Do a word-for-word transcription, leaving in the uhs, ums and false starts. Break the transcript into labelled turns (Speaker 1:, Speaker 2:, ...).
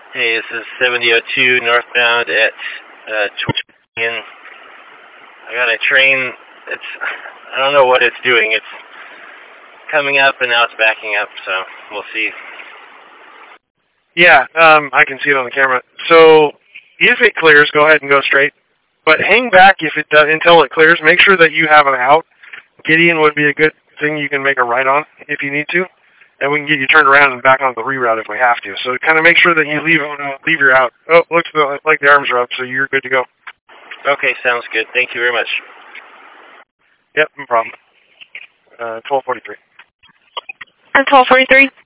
Speaker 1: Hey, this is seventy oh two northbound at uh, Twin. I got a train. It's I don't know what it's doing. It's coming up and now it's backing up. So we'll see.
Speaker 2: Yeah, um, I can see it on the camera. So if it clears, go ahead and go straight. But hang back if it does until it clears. Make sure that you have an out. Gideon would be a good thing you can make a right on if you need to, and we can get you turned around and back onto the reroute if we have to. So kind of make sure that you leave leave your out. Oh, looks like the arms are up, so you're good to go.
Speaker 1: Okay, sounds good. Thank you very much.
Speaker 2: Yep, no problem. Uh, twelve forty-three.
Speaker 3: I'm twelve forty-three.